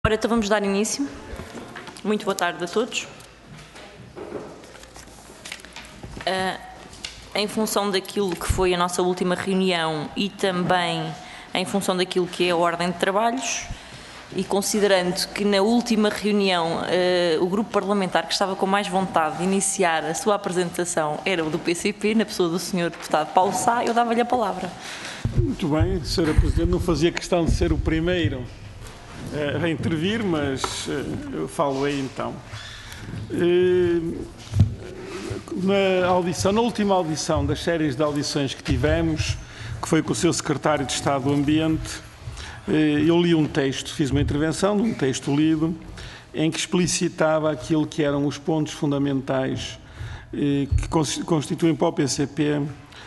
Ora, então vamos dar início. Muito boa tarde a todos. Em função daquilo que foi a nossa última reunião e também em função daquilo que é a ordem de trabalhos, e considerando que na última reunião o grupo parlamentar que estava com mais vontade de iniciar a sua apresentação era o do PCP, na pessoa do Sr. Deputado Paulo Sá, eu dava-lhe a palavra. Muito bem, Sra. Presidente, não fazia questão de ser o primeiro a intervir, mas eu falo-ei então. Na última audição das séries de audições que tivemos, que foi com o seu Secretário de Estado do Ambiente, eu li um texto, fiz uma intervenção de um texto lido, em que explicitava aquilo que eram os pontos fundamentais que constituem para o PCP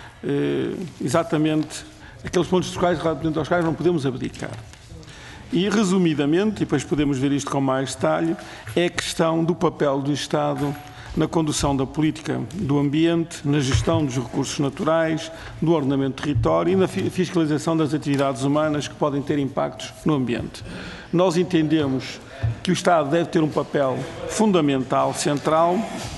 exatamente aqueles pontos relativamente aos quais não podemos abdicar. E, resumidamente, e depois podemos ver isto com mais detalhe, é a questão do papel do Estado na condução da política do ambiente, na gestão dos recursos naturais, do ordenamento do território e na fiscalização das atividades humanas que podem ter impactos no ambiente. Nós entendemos que o Estado deve ter um papel fundamental, central,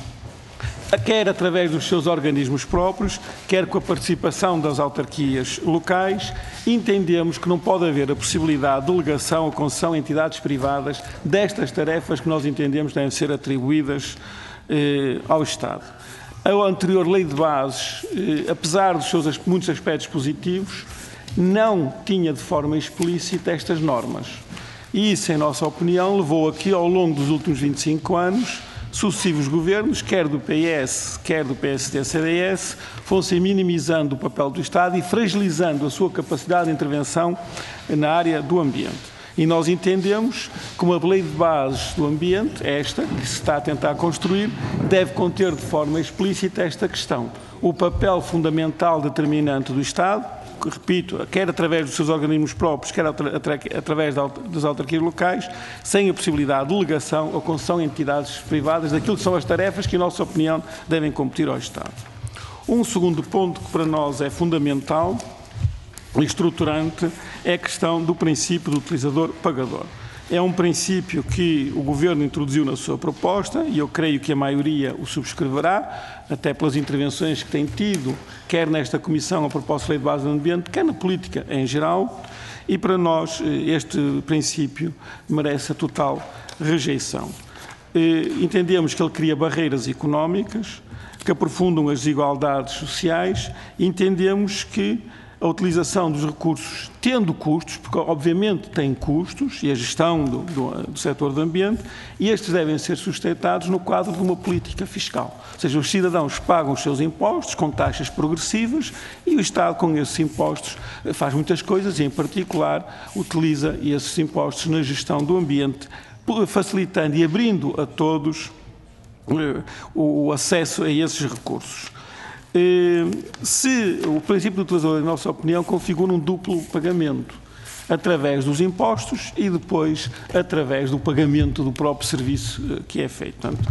quer através dos seus organismos próprios, quer com a participação das autarquias locais. Entendemos que não pode haver a possibilidade de delegação ou concessão a entidades privadas destas tarefas que nós entendemos devem ser atribuídas ao Estado. A anterior lei de bases, apesar dos seus muitos aspectos positivos, não tinha de forma explícita estas normas. E isso, em nossa opinião, levou aqui, ao longo dos últimos 25 anos, sucessivos governos, quer do PS, quer do PSD-CDS, fossem minimizando o papel do Estado e fragilizando a sua capacidade de intervenção na área do ambiente. E nós entendemos que uma lei de bases do ambiente, esta, que se está a tentar construir, deve conter de forma explícita esta questão. O papel fundamental determinante do Estado, que, repito, quer através dos seus organismos próprios, quer através das autarquias locais, sem a possibilidade de delegação ou concessão a entidades privadas daquilo que são as tarefas que, em nossa opinião, devem competir ao Estado. Um segundo ponto que para nós é fundamental e estruturante é a questão do princípio do utilizador-pagador. É um princípio que o Governo introduziu na sua proposta e eu creio que a maioria o subscreverá, até pelas intervenções que tem tido, quer nesta Comissão, a proposta de Lei de Base do Ambiente, quer na política em geral, e para nós este princípio merece a total rejeição. Entendemos que ele cria barreiras económicas, que aprofundam as desigualdades sociais, e entendemos que a utilização dos recursos, tendo custos, porque obviamente tem custos, e a gestão do setor do ambiente, e estes devem ser sustentados no quadro de uma política fiscal. Ou seja, os cidadãos pagam os seus impostos com taxas progressivas e o Estado, com esses impostos, faz muitas coisas e, em particular, utiliza esses impostos na gestão do ambiente, facilitando e abrindo a todos o acesso a esses recursos. Se o princípio do utilizador, em nossa opinião, configura um duplo pagamento, através dos impostos e depois através do pagamento do próprio serviço que é feito. Portanto,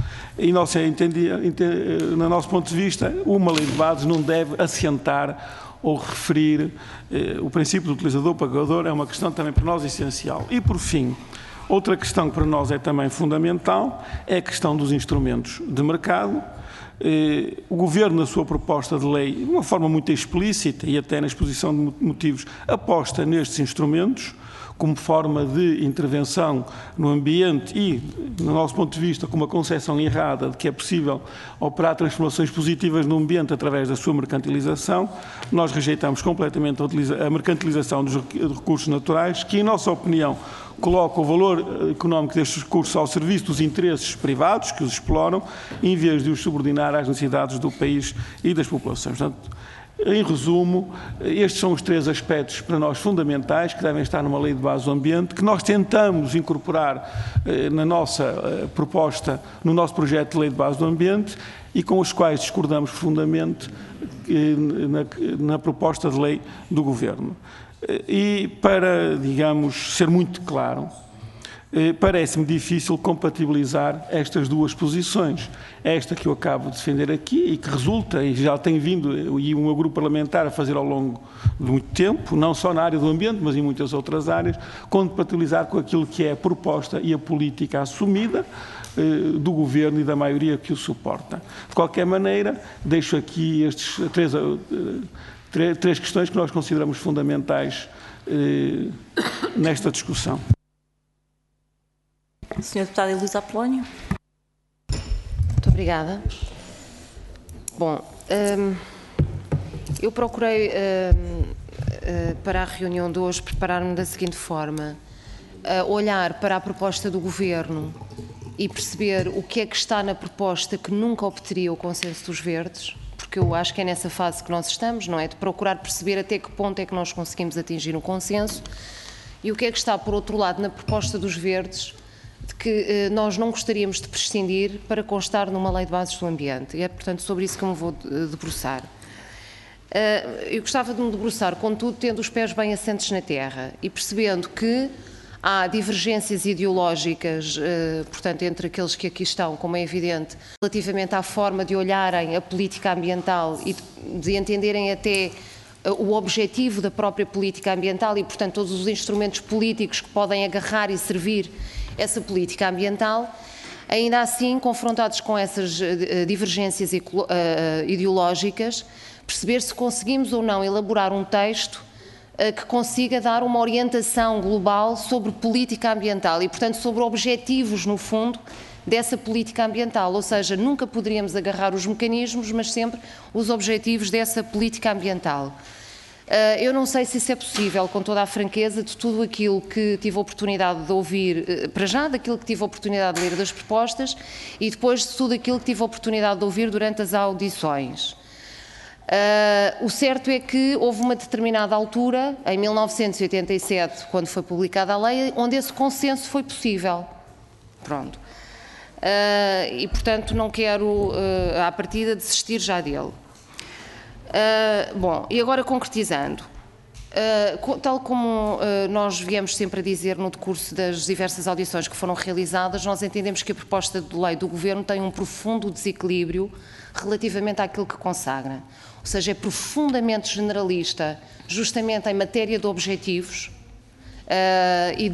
no nosso ponto de vista, uma lei de bases não deve assentar ou referir o princípio do utilizador-pagador, é uma questão também para nós essencial. E, por fim, outra questão que para nós é também fundamental é a questão dos instrumentos de mercado. O Governo, na sua proposta de lei, de uma forma muito explícita e até na exposição de motivos, aposta nestes instrumentos como forma de intervenção no ambiente e, no nosso ponto de vista, com uma concepção errada de que é possível operar transformações positivas no ambiente através da sua mercantilização. Nós rejeitamos completamente a mercantilização dos recursos naturais, que, em nossa opinião, coloca o valor económico destes recursos ao serviço dos interesses privados que os exploram, em vez de os subordinar às necessidades do país e das populações. Portanto, em resumo, estes são os três aspectos para nós fundamentais que devem estar numa lei de base do ambiente, que nós tentamos incorporar na nossa proposta, no nosso projeto de lei de base do ambiente e com os quais discordamos profundamente na proposta de lei do Governo. E para, digamos, ser muito claro, parece-me difícil compatibilizar estas duas posições. Esta que eu acabo de defender aqui e que resulta, e já tem vindo, e o meu grupo parlamentar a fazer ao longo de muito tempo, não só na área do ambiente, mas em muitas outras áreas, compatibilizar com aquilo que é a proposta e a política assumida do Governo e da maioria que o suporta. De qualquer maneira, deixo aqui estes três questões que nós consideramos fundamentais nesta discussão. Senhora Deputada Elisa Apolónio. Muito obrigada. Bom, eu procurei para a reunião de hoje preparar-me da seguinte forma: olhar para a proposta do Governo e perceber o que é que está na proposta que nunca obteria o consenso dos verdes, porque eu acho que é nessa fase que nós estamos, não é? De procurar perceber até que ponto é que nós conseguimos atingir um consenso, e o que é que está, por outro lado, na proposta dos verdes, de que nós não gostaríamos de prescindir para constar numa lei de bases do ambiente. E é, portanto, sobre isso que eu me vou debruçar. Eu gostava de me debruçar, contudo, tendo os pés bem assentes na terra e percebendo que há divergências ideológicas, portanto, entre aqueles que aqui estão, como é evidente, relativamente à forma de olharem a política ambiental e de entenderem até o objetivo da própria política ambiental e, portanto, todos os instrumentos políticos que podem agarrar e servir essa política ambiental. Ainda assim, confrontados com essas divergências ideológicas, perceber se conseguimos ou não elaborar um texto que consiga dar uma orientação global sobre política ambiental e, portanto, sobre objetivos, no fundo, dessa política ambiental. Ou seja, nunca poderíamos agarrar os mecanismos, mas sempre os objetivos dessa política ambiental. Eu não sei se isso é possível, com toda a franqueza, de tudo aquilo que tive a oportunidade de ouvir, para já daquilo que tive a oportunidade de ler das propostas e depois de tudo aquilo que tive a oportunidade de ouvir durante as audições. O certo é que houve uma determinada altura, em 1987, quando foi publicada a lei, onde esse consenso foi possível. Pronto. E, portanto, não quero, à partida, desistir já dele. Bom, e agora concretizando, tal como nós viemos sempre a dizer no decurso das diversas audições que foram realizadas, nós entendemos que a proposta de lei do Governo tem um profundo desequilíbrio relativamente àquilo que consagra. Ou seja, é profundamente generalista, justamente em matéria de objetivos e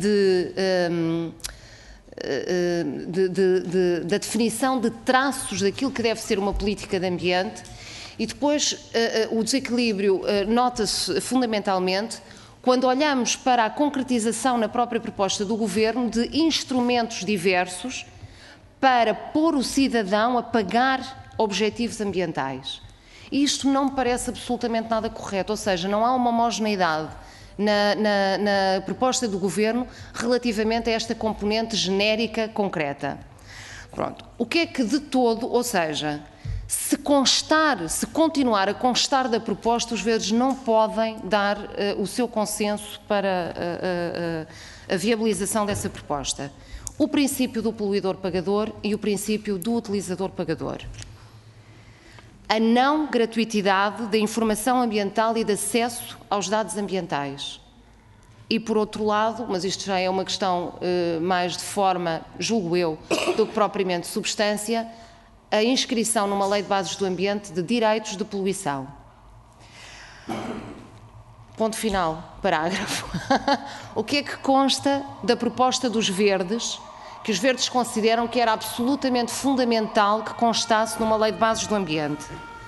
da definição de traços daquilo que deve ser uma política de ambiente. E depois o desequilíbrio nota-se fundamentalmente quando olhamos para a concretização na própria proposta do Governo de instrumentos diversos para pôr o cidadão a pagar objetivos ambientais. Isto não me parece absolutamente nada correto, ou seja, não há uma homogeneidade na proposta do Governo relativamente a esta componente genérica concreta. Pronto. O que é que de todo, ou seja, se continuar a constar da proposta, os verdes não podem dar o seu consenso para a viabilização dessa proposta. O princípio do poluidor-pagador e o princípio do utilizador-pagador. A não gratuitidade da informação ambiental e de acesso aos dados ambientais. E, por outro lado, mas isto já é uma questão mais de forma, julgo eu, do que propriamente substância, a inscrição numa lei de bases do ambiente de direitos de poluição. Ponto final, parágrafo. O que é que consta da proposta dos verdes, que os verdes consideram que era absolutamente fundamental que constasse numa lei de bases do ambiente?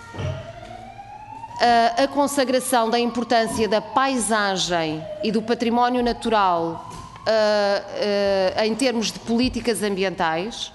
A consagração da importância da paisagem e do património natural em termos de políticas ambientais,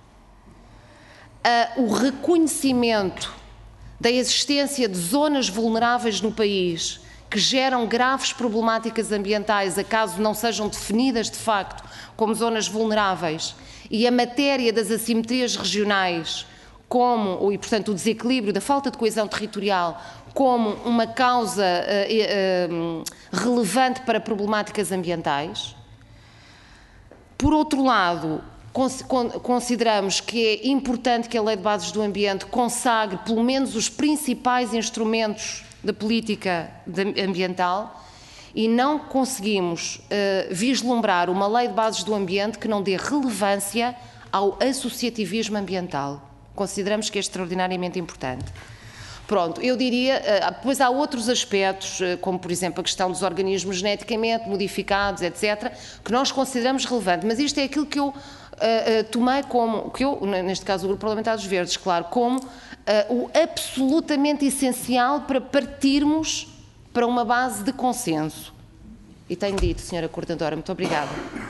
o reconhecimento da existência de zonas vulneráveis no país que geram graves problemáticas ambientais, a caso não sejam definidas de facto como zonas vulneráveis, e a matéria das assimetrias regionais, e portanto o desequilíbrio da falta de coesão territorial, como uma causa relevante para problemáticas ambientais. Por outro lado, consideramos que é importante que a Lei de Bases do Ambiente consagre pelo menos os principais instrumentos da política ambiental e não conseguimos vislumbrar uma lei de bases do ambiente que não dê relevância ao associativismo ambiental. Consideramos que é extraordinariamente importante. Pronto, eu diria, depois há outros aspectos, como por exemplo a questão dos organismos geneticamente modificados, etc., que nós consideramos relevante, mas isto é aquilo que eu tomei como, neste caso o Grupo Parlamentar dos Verdes, claro, como o absolutamente essencial para partirmos para uma base de consenso. E tenho dito, Sra. Coordenadora, muito obrigada.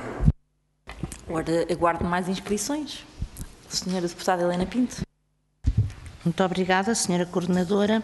Agora aguardo mais inscrições. Sra. Deputada Helena Pinto. Muito obrigada, Sra. Coordenadora.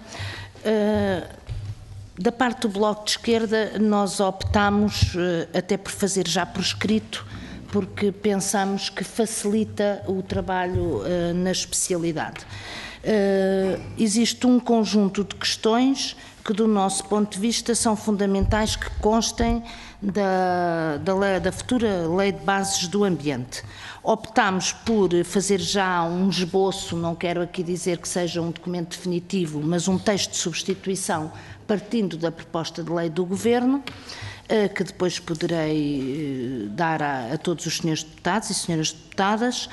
Da parte do Bloco de Esquerda, nós optámos até por fazer já por escrito, porque pensamos que facilita o trabalho na especialidade. Existe um conjunto de questões que, do nosso ponto de vista, são fundamentais que constem da futura Lei de Bases do Ambiente. Optámos por fazer já um esboço, não quero aqui dizer que seja um documento definitivo, mas um texto de substituição partindo da proposta de lei do Governo, que depois poderei dar a todos os senhores deputados e senhoras deputadas,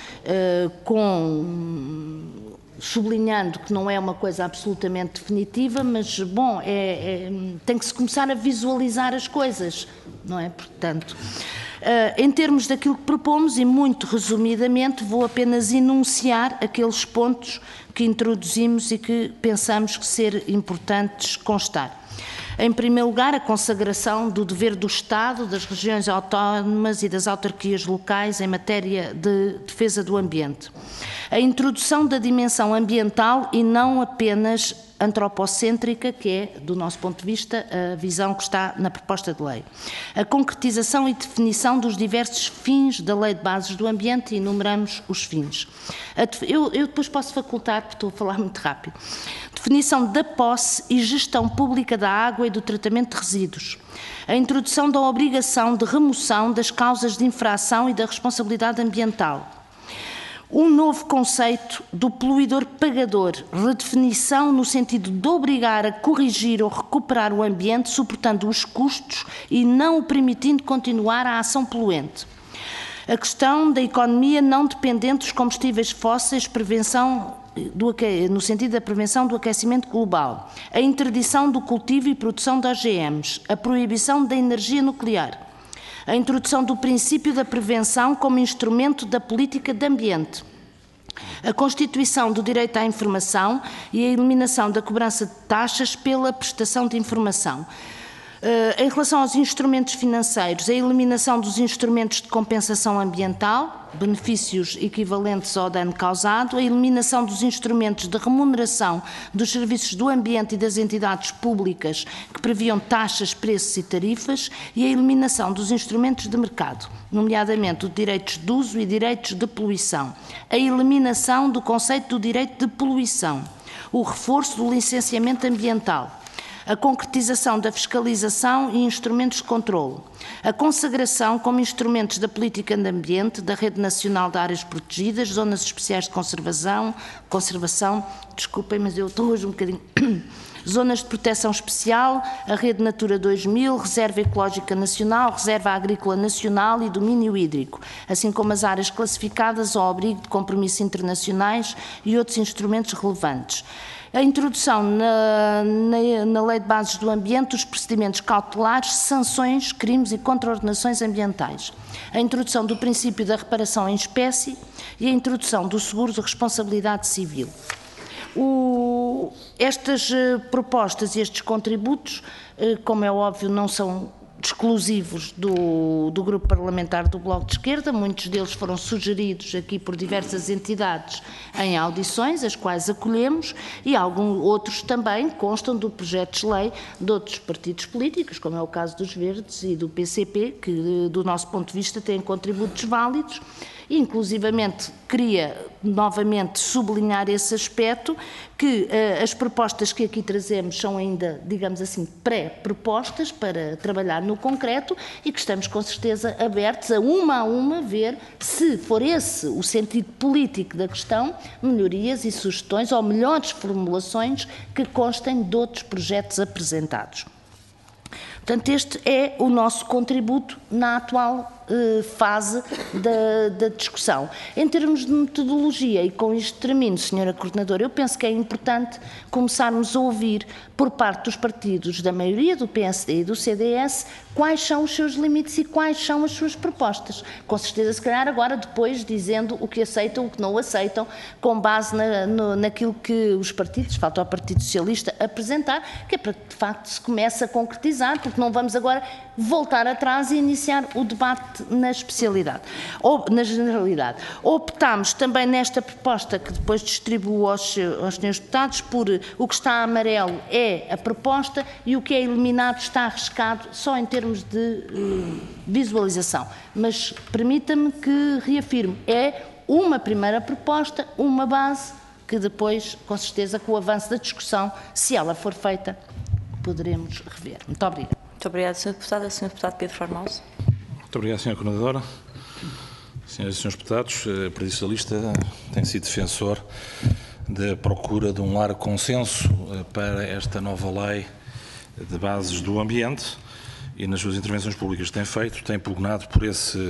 sublinhando que não é uma coisa absolutamente definitiva, mas, bom, tem que se começar a visualizar as coisas, não é? Portanto, em termos daquilo que propomos, e muito resumidamente, vou apenas enunciar aqueles pontos que introduzimos e que pensamos que ser importantes constar. Em primeiro lugar, a consagração do dever do Estado, das regiões autónomas e das autarquias locais em matéria de defesa do ambiente. A introdução da dimensão ambiental e não apenas antropocêntrica, que é, do nosso ponto de vista, a visão que está na proposta de lei. A concretização e definição dos diversos fins da Lei de Bases do Ambiente, e enumeramos os fins. Eu depois posso facultar, porque estou a falar muito rápido. Definição da posse e gestão pública da água e do tratamento de resíduos. A introdução da obrigação de remoção das causas de infração e da responsabilidade ambiental. Um novo conceito do poluidor pagador, redefinição no sentido de obrigar a corrigir ou recuperar o ambiente, suportando os custos e não o permitindo continuar a ação poluente. A questão da economia não dependente dos combustíveis fósseis, no sentido da prevenção do aquecimento global. A interdição do cultivo e produção de OGMs. A proibição da energia nuclear. A introdução do princípio da prevenção como instrumento da política de ambiente. A constituição do direito à informação e a eliminação da cobrança de taxas pela prestação de informação. Em relação aos instrumentos financeiros, a eliminação dos instrumentos de compensação ambiental, benefícios equivalentes ao dano causado, a eliminação dos instrumentos de remuneração dos serviços do ambiente e das entidades públicas que previam taxas, preços e tarifas, e a eliminação dos instrumentos de mercado, nomeadamente os direitos de uso e direitos de poluição, a eliminação do conceito do direito de poluição, o reforço do licenciamento ambiental, a concretização da fiscalização e instrumentos de controle, a consagração como instrumentos da política de ambiente, da Rede Nacional de Áreas Protegidas, Zonas Especiais de Conservação, desculpem, mas eu estou hoje um bocadinho... Zonas de Proteção Especial, a Rede Natura 2000, Reserva Ecológica Nacional, Reserva Agrícola Nacional e Domínio Hídrico, assim como as áreas classificadas ao abrigo de compromissos internacionais e outros instrumentos relevantes. A introdução na Lei de Bases do Ambiente dos procedimentos cautelares, sanções, crimes e contraordenações ambientais. A introdução do princípio da reparação em espécie e a introdução do seguro de responsabilidade civil. Estas propostas e estes contributos, como é óbvio, não são exclusivos do Grupo Parlamentar do Bloco de Esquerda, muitos deles foram sugeridos aqui por diversas entidades em audições, as quais acolhemos, e alguns outros também constam do projeto de lei de outros partidos políticos, como é o caso dos Verdes e do PCP, que do nosso ponto de vista têm contributos válidos. Inclusivamente, queria novamente sublinhar esse aspecto, que as propostas que aqui trazemos são ainda, digamos assim, pré-propostas para trabalhar no concreto e que estamos com certeza abertos a uma ver se for esse o sentido político da questão, melhorias e sugestões ou melhores formulações que constem de outros projetos apresentados. Portanto, este é o nosso contributo na atual fase da discussão. Em termos de metodologia, e com isto termino, Sra. Coordenadora, eu penso que é importante começarmos a ouvir por parte dos partidos da maioria, do PSD e do CDS, quais são os seus limites e quais são as suas propostas. Com certeza, se calhar agora depois dizendo o que aceitam, o que não aceitam, com base naquilo que os partidos, falta ao Partido Socialista apresentar, que é para que de facto se comece a concretizar, porque não vamos agora voltar atrás e iniciar o debate na especialidade, ou na generalidade. Optámos também nesta proposta, que depois distribuo aos senhores deputados, por o que está amarelo é a proposta e o que é eliminado está arriscado só em termos de visualização. Mas permita-me que reafirme, é uma primeira proposta, uma base, que depois, com certeza, com o avanço da discussão, se ela for feita, poderemos rever. Muito obrigada. Muito obrigada, Sr. Deputada. Sr. Deputado Pedro Formoso. Muito obrigado, Sra. Coordenadora. Senhoras e Srs. Deputados, o Partido Socialista tem sido defensor da procura de um largo consenso para esta nova lei de bases do ambiente e nas suas intervenções públicas que tem feito, tem pugnado por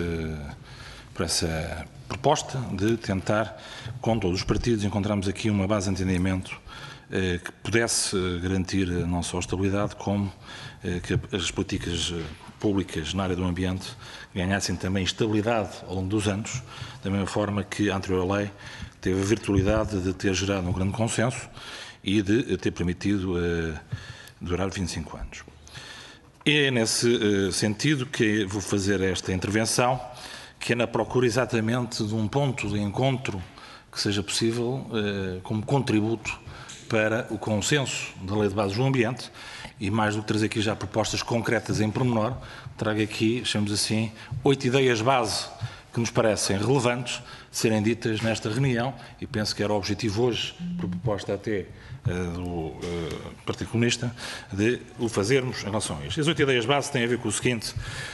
essa proposta de tentar, com todos os partidos, encontrarmos aqui uma base de entendimento que pudesse garantir não só a estabilidade, como que as políticas públicas na área do ambiente ganhassem também estabilidade ao longo dos anos, da mesma forma que a anterior lei teve a virtualidade de ter gerado um grande consenso e de ter permitido durar 25 anos. É nesse sentido que vou fazer esta intervenção, que é na procura exatamente de um ponto de encontro que seja possível como contributo para o consenso da Lei de Bases do Ambiente e, mais do que trazer aqui já propostas concretas em pormenor, trago aqui, chamamos assim, 8 ideias base que nos parecem relevantes serem ditas nesta reunião e penso que era o objetivo hoje, por proposta até do Partido Comunista, de o fazermos em relação a isto. As 8 ideias base têm a ver com o seguinte,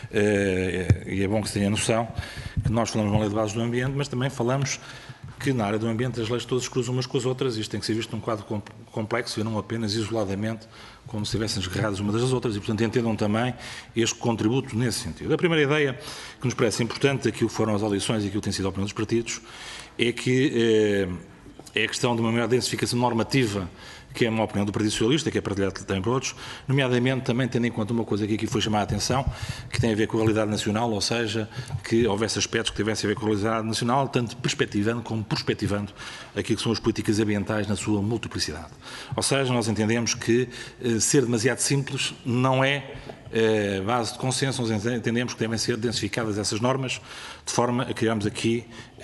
e é bom que se tenha noção, que nós falamos na Lei de Bases do Ambiente, mas também falamos que na área do ambiente as leis todas cruzam umas com as outras, isto tem que ser visto num quadro complexo e não apenas isoladamente, como se estivessem desgarradas umas das outras, e portanto entendam também este contributo nesse sentido. A primeira ideia que nos parece importante, aquilo que foram as audições e aquilo que tem sido a opinião dos partidos, é que é a questão de uma maior densificação normativa, que é uma opinião do Partido Socialista, que é partilhada também por outros, nomeadamente também tendo em conta uma coisa que aqui foi chamada a atenção, que tem a ver com a realidade nacional, ou seja, que houvesse aspectos que tivessem a ver com a realidade nacional, tanto perspectivando como prospectivando aquilo que são as políticas ambientais na sua multiplicidade. Ou seja, nós entendemos que ser demasiado simples não é base de consenso, nós entendemos que devem ser densificadas essas normas, de forma a criarmos aqui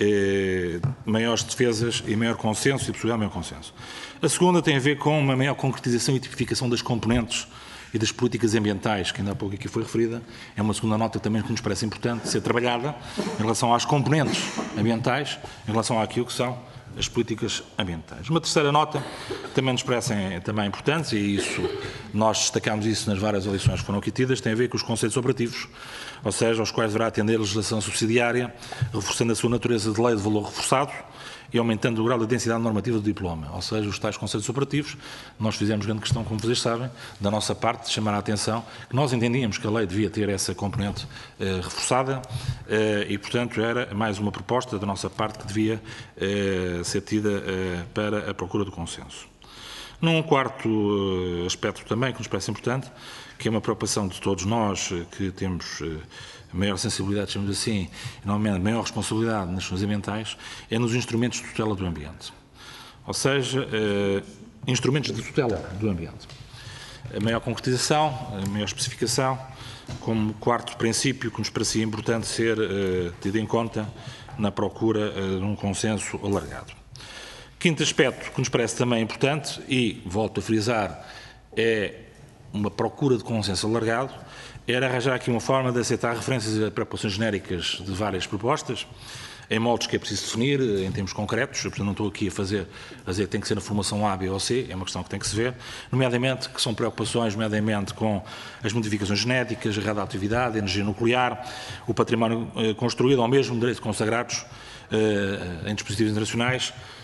maiores defesas e maior consenso e possibilidade de maior consenso. A segunda tem a ver com uma maior concretização e tipificação das componentes e das políticas ambientais, que ainda há pouco aqui foi referida. É uma segunda nota também que nos parece importante ser trabalhada em relação às componentes ambientais, em relação àquilo que são as políticas ambientais. Uma terceira nota também nos parecem também importantes, e isso nós destacámos isso nas várias eleições que foram aqui tidas, tem a ver com os conceitos operativos, ou seja, aos quais deverá atender a legislação subsidiária, reforçando a sua natureza de lei de valor reforçado e aumentando o grau de densidade normativa do diploma, ou seja, os tais conceitos operativos. Nós fizemos grande questão, como vocês sabem, da nossa parte, de chamar a atenção que nós entendíamos que a lei devia ter essa componente reforçada e, portanto, era mais uma proposta da nossa parte que devia ser tida para a procura do consenso. Num quarto aspecto também que nos parece importante, que é uma preocupação de todos nós que temos maior sensibilidade, chamamos assim, e normalmente maior responsabilidade nas questões ambientais, é nos instrumentos de tutela do ambiente. Ou seja, instrumentos de tutela do ambiente. A maior concretização, a maior especificação, como quarto princípio que nos parecia importante ser tido em conta na procura de um consenso alargado. Quinto aspecto que nos parece também importante, e volto a frisar, é uma procura de consenso alargado, era arranjar aqui uma forma de aceitar referências a preocupações genéricas de várias propostas, em moldes que é preciso definir, em termos concretos. Portanto, não estou aqui a dizer que tem que ser na formação A, B ou C, é uma questão que tem que se ver, nomeadamente que são preocupações, nomeadamente com as modificações genéticas, a radioatividade, a energia nuclear, o património construído, ou mesmo direitos consagrados em dispositivos internacionais,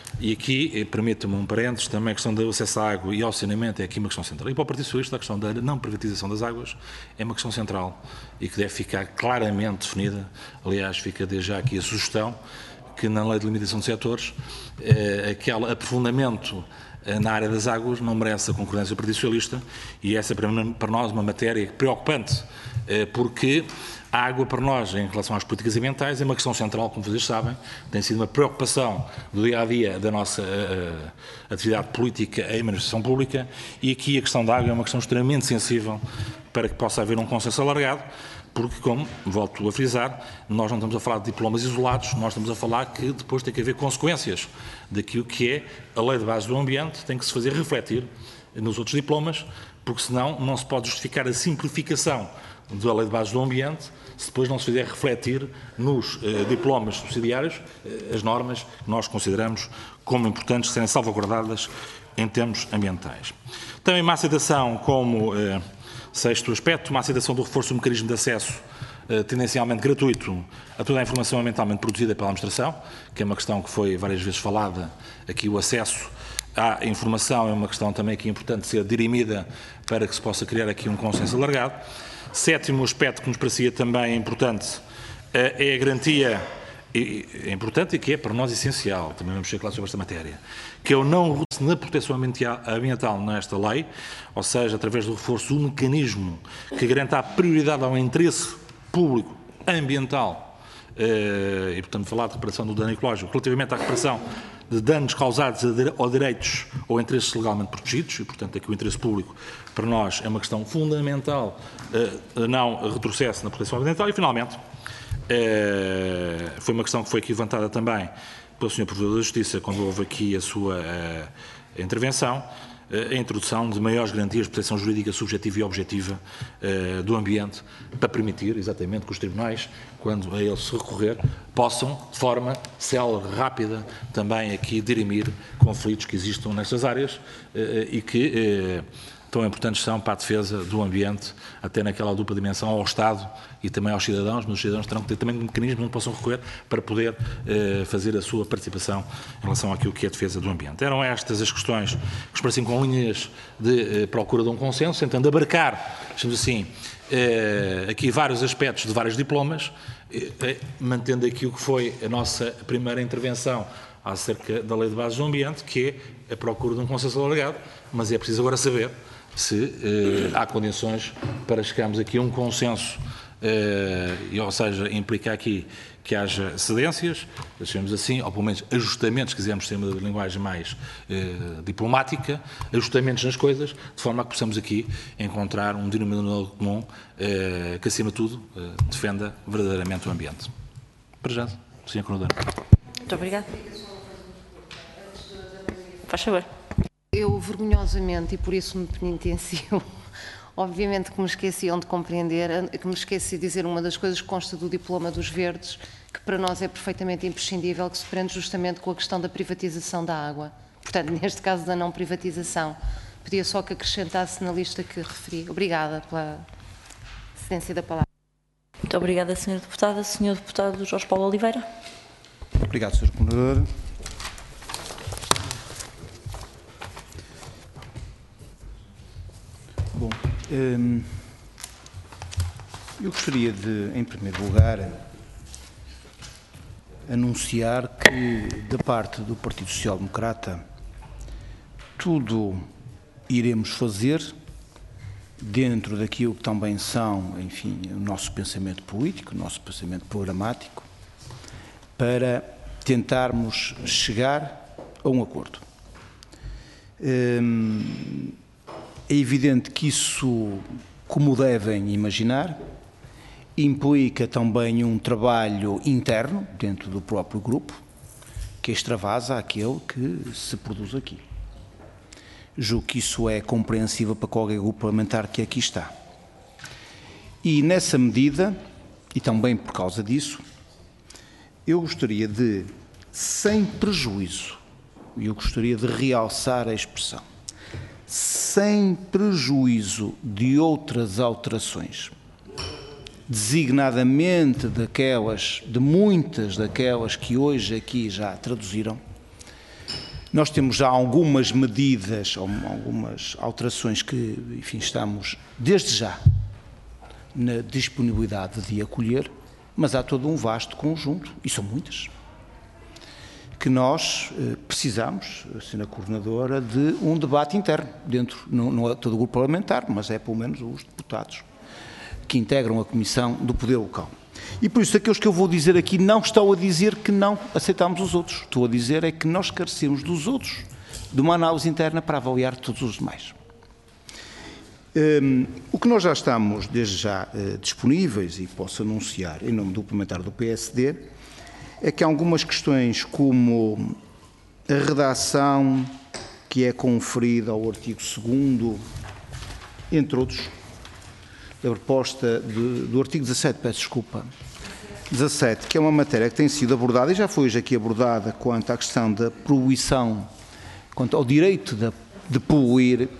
E aqui, permita-me um parênteses, também a questão do acesso à água e ao saneamento é aqui uma questão central. E para o Partido Socialista, a questão da não privatização das águas é uma questão central e que deve ficar claramente definida. Aliás, fica desde já aqui a sugestão que na Lei de Limitação de Setores, aquele aprofundamento na área das águas não merece a concordância do Partido Socialista, e essa é para nós uma matéria preocupante, porque a água para nós, em relação às políticas ambientais, é uma questão central, como vocês sabem, tem sido uma preocupação do dia-a-dia da nossa atividade política e administração pública, e aqui a questão da água é uma questão extremamente sensível para que possa haver um consenso alargado, porque, como volto a frisar, nós não estamos a falar de diplomas isolados, nós estamos a falar que depois tem que haver consequências daquilo que é a lei de base do ambiente, tem que se fazer refletir nos outros diplomas, porque senão não se pode justificar a simplificação da lei de base do ambiente se depois não se fizer refletir nos diplomas subsidiários as normas que nós consideramos como importantes serem salvaguardadas em termos ambientais. Também uma aceitação como sexto aspecto, uma aceitação do reforço do mecanismo de acesso tendencialmente gratuito a toda a informação ambientalmente produzida pela administração, que é uma questão que foi várias vezes falada aqui, o acesso à informação é uma questão também que é importante ser dirimida para que se possa criar aqui um consenso alargado. Sétimo aspecto que nos parecia também importante é a garantia, é importante e que é para nós essencial, também vamos ser claros sobre esta matéria, que é o não na proteção ambiental nesta lei, ou seja, através do reforço do mecanismo que garanta a prioridade ao interesse público ambiental e, portanto, falar de reparação do dano ecológico relativamente à reparação de danos causados a direitos ou interesses legalmente protegidos, e, portanto, aqui o interesse público para nós é uma questão fundamental, não retrocesso na proteção ambiental. E, finalmente, foi uma questão que foi aqui levantada também pelo Sr. Provedor da Justiça, quando houve aqui a sua intervenção, a introdução de maiores garantias de proteção jurídica subjetiva e objetiva do ambiente, para permitir, exatamente, que os tribunais, quando a eles se recorrer, possam, de forma célere, rápida, também aqui dirimir conflitos que existam nestas áreas e que tão importantes são para a defesa do ambiente, até naquela dupla dimensão ao Estado e também aos cidadãos, mas os cidadãos terão que ter também mecanismos onde possam recorrer para poder fazer a sua participação em relação àquilo que é a defesa do ambiente. Eram estas as questões que nos parecem com linhas de procura de um consenso, tentando abarcar, digamos assim, aqui vários aspectos de vários diplomas, mantendo aqui o que foi a nossa primeira intervenção acerca da Lei de Bases do Ambiente, que é a procura de um consenso alargado, mas é preciso agora saber se há condições para chegarmos aqui a um consenso, ou seja, implica aqui que haja cedências, chamemos assim, ou pelo menos ajustamentos, quisermos ter uma linguagem mais diplomática, ajustamentos nas coisas, de forma a que possamos aqui encontrar um denominador comum que, acima de tudo, defenda verdadeiramente o ambiente. Para já, Sr. Coordenador. Muito obrigada. Faz favor. Eu, vergonhosamente, e por isso me penitencio, obviamente que me esqueciam de compreender, que me esqueci de dizer uma das coisas que consta do diploma dos verdes, que para nós é perfeitamente imprescindível, que se prende justamente com a questão da privatização da água. Portanto, neste caso da não privatização. Pedia só que acrescentasse na lista que referi. Obrigada pela cedência da palavra. Muito obrigada, Sra. Deputada. Sr. Deputado Jorge Paulo Oliveira. Obrigado, Sr. Coordenador. Bom, eu gostaria de, em primeiro lugar, anunciar que, da parte do Partido Social Democrata, tudo iremos fazer dentro daquilo que também são, enfim, o nosso pensamento político, o nosso pensamento programático, para tentarmos chegar a um acordo. É evidente que isso, como devem imaginar, implica também um trabalho interno dentro do próprio grupo, que extravasa aquele que se produz aqui. Julgo que isso é compreensível para qualquer grupo parlamentar que aqui está. E nessa medida, e também por causa disso, eu gostaria de, sem prejuízo, e eu gostaria de realçar a expressão, sem prejuízo de outras alterações, designadamente de muitas daquelas que hoje aqui já traduziram, Nós temos já algumas medidas, ou algumas alterações que, enfim, estamos desde já na disponibilidade de acolher, mas há todo um vasto conjunto, e são muitas, que nós precisamos, Sra. Coordenadora, de um debate interno, dentro, não é todo o grupo parlamentar, mas é pelo menos os deputados que integram a Comissão do Poder Local. E por isso aqueles que eu vou dizer aqui não estou a dizer que não aceitamos os outros, estou a dizer é que nós carecemos dos outros de uma análise interna para avaliar todos os demais. O que nós já estamos, desde já, disponíveis, e posso anunciar em nome do parlamentar do PSD, é que há algumas questões como a redação que é conferida ao artigo 2º, entre outros, da proposta do artigo 17, peço desculpa, 17, que é uma matéria que tem sido abordada, e já foi hoje aqui abordada, quanto à questão da proibição, quanto ao direito de poluir.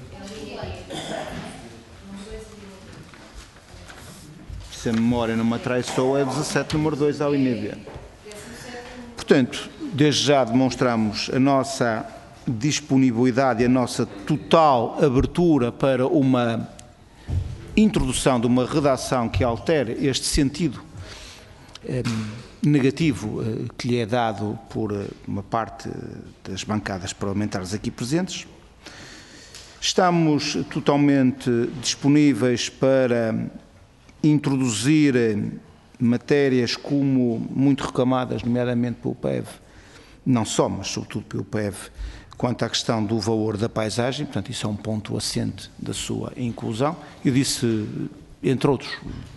Se a memória não me atraiçoou, é 17, número 2, ao INEB. Portanto, desde já demonstramos a nossa disponibilidade e a nossa total abertura para uma introdução de uma redação que altere este sentido negativo que lhe é dado por uma parte das bancadas parlamentares aqui presentes. Estamos totalmente disponíveis para introduzir matérias como muito reclamadas, nomeadamente pelo PEV, não só, mas sobretudo pelo PEV, quanto à questão do valor da paisagem, portanto isso é um ponto assente da sua inclusão. Eu disse, entre outros,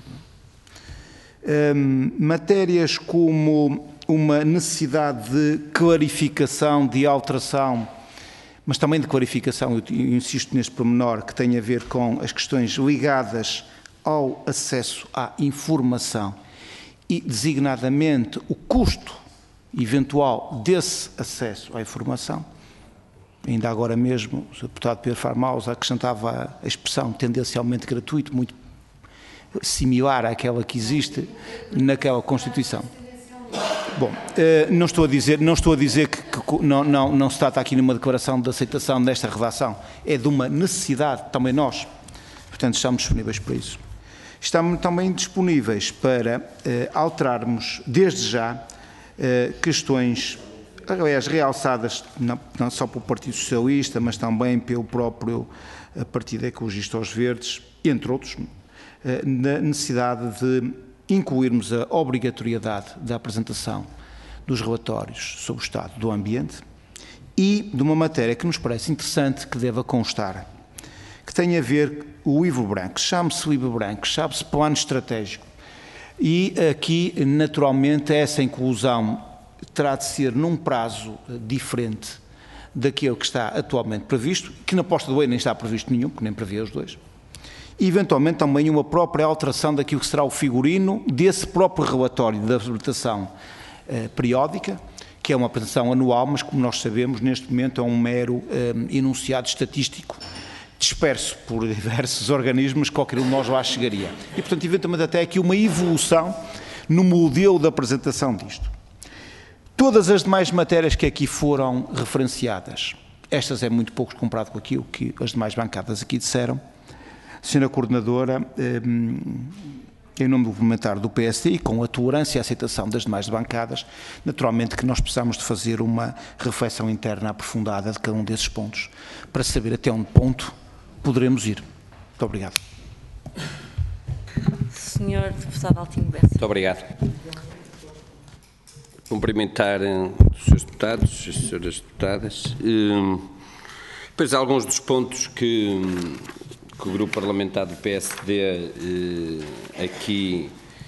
matérias como uma necessidade de clarificação, de alteração, mas também de clarificação, eu insisto neste pormenor, que tem a ver com as questões ligadas ao acesso à informação e, designadamente, o custo eventual desse acesso à informação. Ainda agora mesmo, o Sr. Deputado Pedro Farmaus acrescentava a expressão tendencialmente gratuito, muito similar àquela que existe naquela Constituição. Bom, não estou a dizer que não se trata aqui de uma declaração de aceitação desta redação, é de uma necessidade, também nós, portanto estamos disponíveis para isso. Estamos também disponíveis para alterarmos, desde já, questões, aliás, realçadas não só pelo Partido Socialista, mas também pelo próprio Partido Ecologista aos Verdes, entre outros, na necessidade de incluirmos a obrigatoriedade da apresentação dos relatórios sobre o estado do ambiente e de uma matéria que nos parece interessante que deva constar, que tem a ver com o livro branco. Chame-se livro branco, chame-se plano estratégico. E aqui, naturalmente, essa inclusão terá de ser num prazo diferente daquele que está atualmente previsto, que na posta do lei nem está previsto nenhum, porque nem previa os dois. E, eventualmente, também uma própria alteração daquilo que será o figurino desse próprio relatório da apresentação periódica, que é uma apresentação anual, mas, como nós sabemos, neste momento é um mero enunciado estatístico, disperso por diversos organismos, qualquer um de nós lá chegaria. E, portanto, eventualmente até aqui uma evolução no modelo de apresentação disto. Todas as demais matérias que aqui foram referenciadas, estas é muito pouco comparado com aquilo que as demais bancadas aqui disseram. Sra. Coordenadora, em nome do parlamentar do PSD e com a tolerância e a aceitação das demais bancadas, naturalmente que nós precisamos de fazer uma reflexão interna aprofundada de cada um desses pontos, para saber até onde ponto poderemos ir. Muito obrigado. Sr. Deputado Altino Bessa. Muito obrigado. Cumprimentar os Srs. Deputados, as Sras. Deputadas. Depois, alguns dos pontos que o Grupo Parlamentar do PSD aqui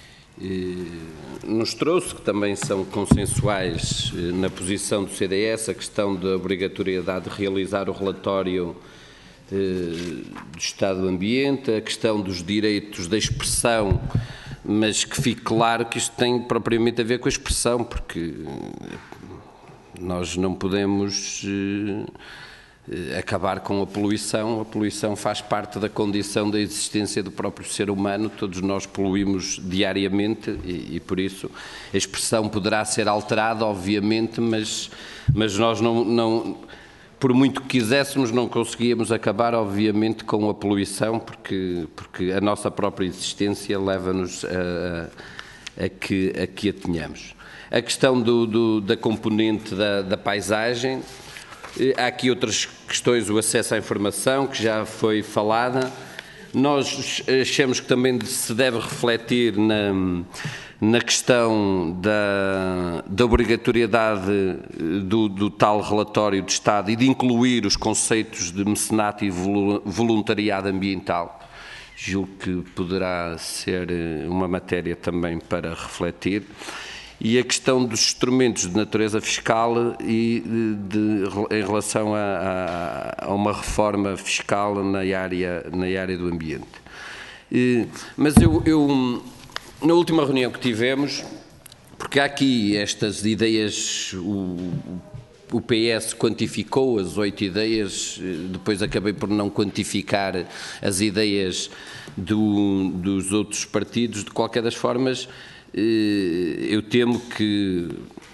nos trouxe, que também são consensuais na posição do CDS, a questão da obrigatoriedade de realizar o relatório do Estado do Ambiente, a questão dos direitos da expressão, mas que fique claro que isto tem propriamente a ver com a expressão, porque nós não podemos acabar com a poluição faz parte da condição da existência do próprio ser humano, todos nós poluímos diariamente e por isso a expressão poderá ser alterada, obviamente, mas nós não, por muito que quiséssemos, não conseguíamos acabar, obviamente, com a poluição, porque a nossa própria existência leva-nos a que a tenhamos. A questão da componente da paisagem. Há aqui outras questões, o acesso à informação, que já foi falada. Nós achamos que também se deve refletir na questão da obrigatoriedade do tal relatório de Estado e de incluir os conceitos de mecenato e voluntariado ambiental. Julgo que poderá ser uma matéria também para refletir. E a questão dos instrumentos de natureza fiscal e em relação a uma reforma fiscal na área do ambiente. Mas eu na última reunião que tivemos, porque há aqui estas ideias, o PS quantificou as 8 ideias, depois acabei por não quantificar as ideias dos outros partidos, de qualquer das formas. Eu temo que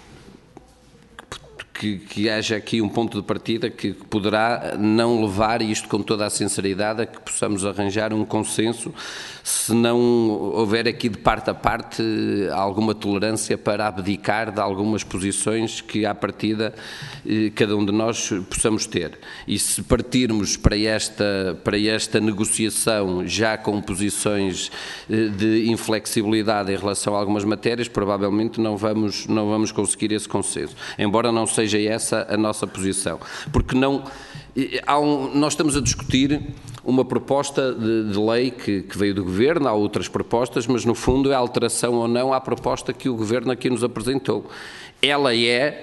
haja aqui um ponto de partida que poderá não levar, e isto com toda a sinceridade, a que possamos arranjar um consenso, se não houver aqui de parte a parte alguma tolerância para abdicar de algumas posições que à partida cada um de nós possamos ter. E se partirmos para esta negociação já com posições de inflexibilidade em relação a algumas matérias, provavelmente não vamos conseguir esse consenso, embora não seja essa a nossa posição, porque nós estamos a discutir uma proposta de lei que veio do Governo, há outras propostas, mas no fundo é alteração ou não à proposta que o Governo aqui nos apresentou. Ela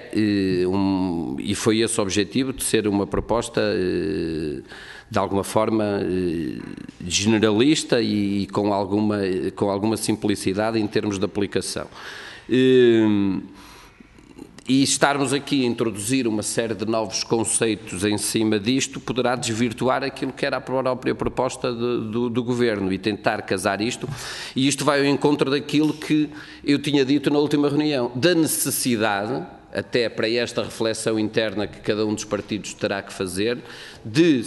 e foi esse o objetivo, de ser uma proposta de alguma forma generalista e com alguma simplicidade em termos de aplicação. E estarmos aqui a introduzir uma série de novos conceitos em cima disto poderá desvirtuar aquilo que era a própria proposta do Governo e tentar casar isto, e isto vai ao encontro daquilo que eu tinha dito na última reunião, da necessidade, até para esta reflexão interna que cada um dos partidos terá que fazer, de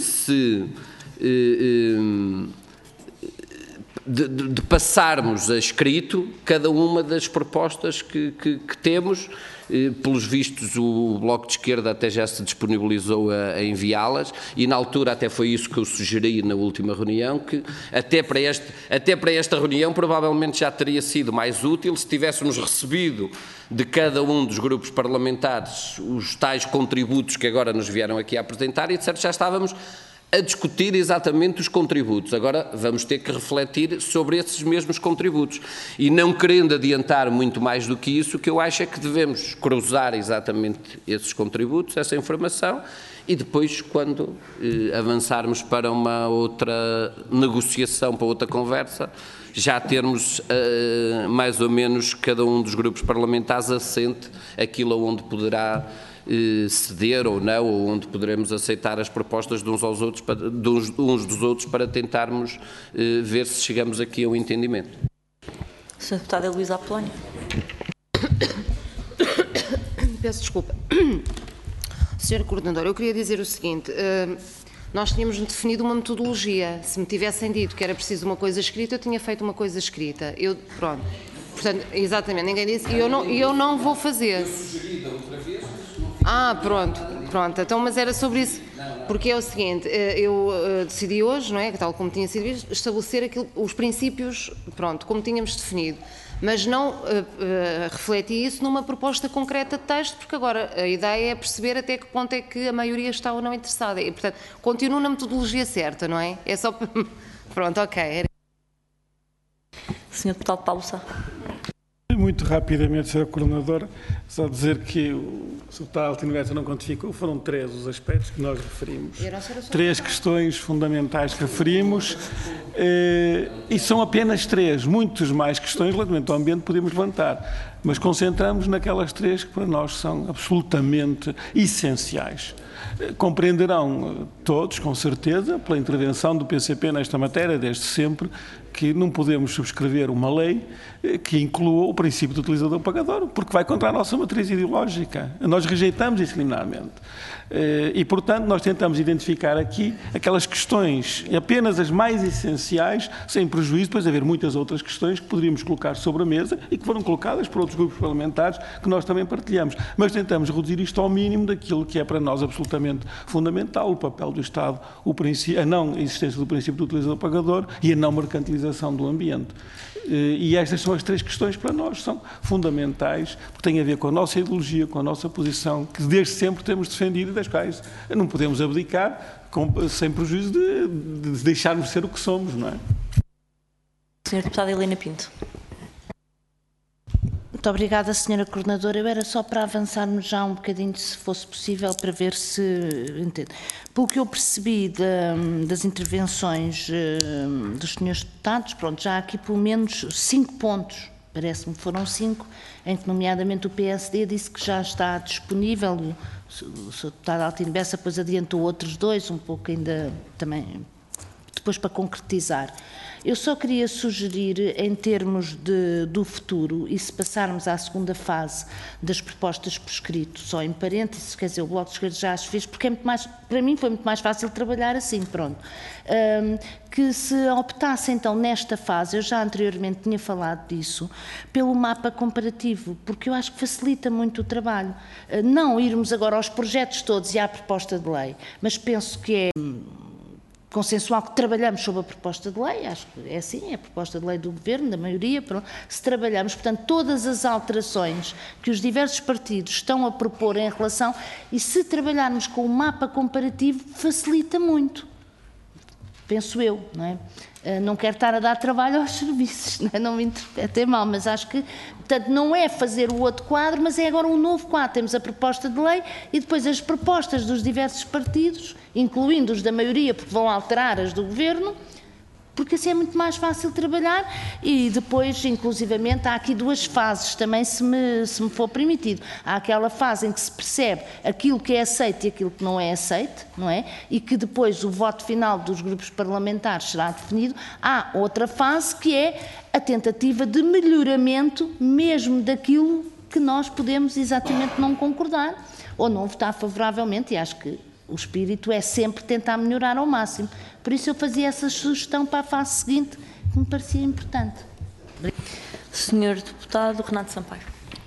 passarmos a escrito cada uma das propostas que temos. Pelos vistos, o Bloco de Esquerda até já se disponibilizou a enviá-las e na altura até foi isso que eu sugeri na última reunião, que até para esta reunião provavelmente já teria sido mais útil se tivéssemos recebido de cada um dos grupos parlamentares os tais contributos que agora nos vieram aqui a apresentar e de certo já estávamos a discutir exatamente os contributos. Agora vamos ter que refletir sobre esses mesmos contributos. E não querendo adiantar muito mais do que isso, o que eu acho é que devemos cruzar exatamente esses contributos, essa informação, e depois, quando avançarmos para uma outra negociação, para outra conversa, já termos mais ou menos cada um dos grupos parlamentares assente aquilo onde poderá ceder ou não, ou onde poderemos aceitar as propostas de uns dos outros para tentarmos ver se chegamos aqui a um entendimento. Sra. Deputada Luísa Apolónia. Peço desculpa. Sr. Coordenador, eu queria dizer o seguinte, nós tínhamos definido uma metodologia, se me tivessem dito que era preciso uma coisa escrita, eu tinha feito uma coisa escrita, pronto, portanto, exatamente, ninguém disse, e eu não vou fazer. Pronto, então, mas era sobre isso, porque é o seguinte, eu decidi hoje, não é, tal como tinha sido visto, estabelecer os princípios, pronto, como tínhamos definido, mas não refleti isso numa proposta concreta de texto, porque agora a ideia é perceber até que ponto é que a maioria está ou não interessada, e portanto, continuo na metodologia certa, não é? É só, pronto, ok. Sr. Deputado Paulo Sá. Muito rapidamente, Sra. Coordenadora, só dizer que o Sr. Deputado Altino Bessa não quantificou, foram 3 os aspectos que nós referimos. 3 questões fundamentais que referimos e são apenas 3, muitas mais questões relativamente ao ambiente podemos levantar. mas concentramos naquelas 3 que para nós são absolutamente essenciais. Compreenderão todos, com certeza, pela intervenção do PCP nesta matéria, desde sempre, que não podemos subscrever uma lei que inclua o princípio do utilizador-pagador, porque vai contra a nossa matriz ideológica. Nós rejeitamos isso liminarmente. E, portanto, nós tentamos identificar aqui aquelas questões, apenas as mais essenciais, sem prejuízo, depois de haver muitas outras questões que poderíamos colocar sobre a mesa e que foram colocadas por outros grupos parlamentares que nós também partilhamos. Mas tentamos reduzir isto ao mínimo daquilo que é para nós absolutamente fundamental, o papel do Estado, a não existência do princípio do utilizador-pagador e a não mercantilização do ambiente. E estas são as 3 questões que para nós são fundamentais, porque têm a ver com a nossa ideologia, com a nossa posição, que desde sempre temos defendido e das quais não podemos abdicar sem prejuízo de deixarmos de ser o que somos, não é? Sra. Deputada Helena Pinto. Muito obrigada, Sra. Coordenadora. Eu era só para avançarmos já um bocadinho, se fosse possível, para ver se entendo. Pelo que eu percebi das intervenções dos senhores deputados, pronto, já há aqui pelo menos 5 pontos, parece-me que foram 5, em que nomeadamente o PSD disse que já está disponível, o Sr. Deputado Altino Bessa depois adiantou outros 2, um pouco ainda também depois para concretizar. Eu só queria sugerir, em termos do futuro, e se passarmos à segunda fase das propostas por escrito, só em parênteses, quer dizer, o Bloco de Esquerda já as fez, porque é muito mais, para mim foi muito mais fácil trabalhar assim, pronto. Que se optasse então nesta fase, eu já anteriormente tinha falado disso, pelo mapa comparativo, porque eu acho que facilita muito o trabalho. Não irmos agora aos projetos todos e à proposta de lei, mas penso que é consensual que trabalhamos sobre a proposta de lei, acho que é assim, é a proposta de lei do Governo, da maioria, pronto. Se trabalharmos, portanto, todas as alterações que os diversos partidos estão a propor em relação, e se trabalharmos com o mapa comparativo, facilita muito, penso eu, não é? Não quero estar a dar trabalho aos serviços, não me interpretem mal, mas acho que, portanto, não é fazer o outro quadro, mas é agora um novo quadro. Temos a proposta de lei e depois as propostas dos diversos partidos, incluindo os da maioria, porque vão alterar as do Governo, porque assim é muito mais fácil trabalhar. E depois, inclusivamente, há aqui 2 fases também, se me for permitido. Há aquela fase em que se percebe aquilo que é aceito e aquilo que não é aceito, não é? E que depois o voto final dos grupos parlamentares será definido. Há outra fase que é a tentativa de melhoramento mesmo daquilo que nós podemos exatamente não concordar ou não votar favoravelmente, e acho que o espírito é sempre tentar melhorar ao máximo. Por isso eu fazia essa sugestão para a fase seguinte, que me parecia importante. Senhor Deputado Renato Sampaio.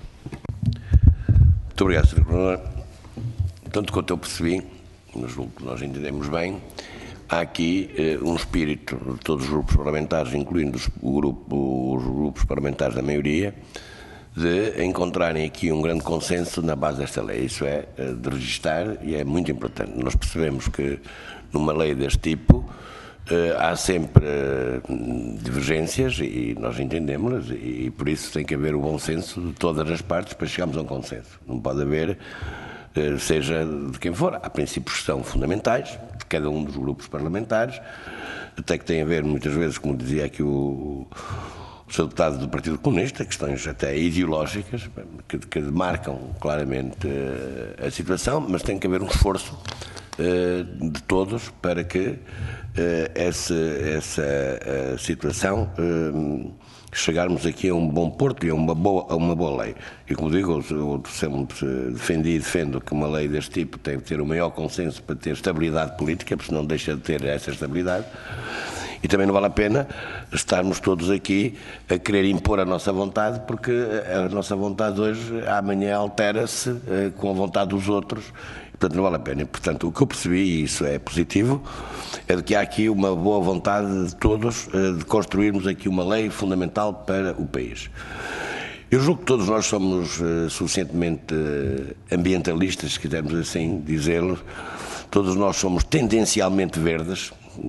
Muito obrigado, Sr. Coordenador. Tanto quanto eu percebi, mas julgo que nós entendemos bem, há aqui um espírito de todos os grupos parlamentares, incluindo os grupos parlamentares da maioria, de encontrarem aqui um grande consenso na base desta lei. Isso é de registar e é muito importante. Nós percebemos que numa lei deste tipo há sempre divergências e nós entendemos-las, e por isso tem que haver o bom senso de todas as partes para chegarmos a um consenso. Não pode haver, seja de quem for, há princípios que são fundamentais de cada um dos grupos parlamentares, até que tem a ver muitas vezes, como dizia aqui o Sr. Deputado do Partido Comunista, questões até ideológicas que marcam claramente a situação, mas tem que haver um esforço de todos para que essa situação chegarmos aqui a um bom porto e a uma boa lei. E como digo, eu sempre defendi e defendo que uma lei deste tipo tem que ter o maior consenso para ter estabilidade política, porque senão deixa de ter essa estabilidade. E também não vale a pena estarmos todos aqui a querer impor a nossa vontade, porque a nossa vontade hoje, amanhã altera-se com a vontade dos outros. Portanto, não vale a pena. E, portanto, o que eu percebi, e isso é positivo, é de que há aqui uma boa vontade de todos de construirmos aqui uma lei fundamental para o país. Eu julgo que todos nós somos suficientemente ambientalistas, se quisermos assim dizê-lo. Todos nós somos tendencialmente verdes.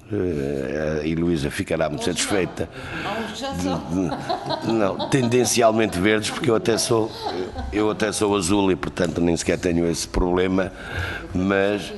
E Luísa ficará muito satisfeita. Não, tendencialmente verdes, porque eu até sou azul e, portanto, nem sequer tenho esse problema, mas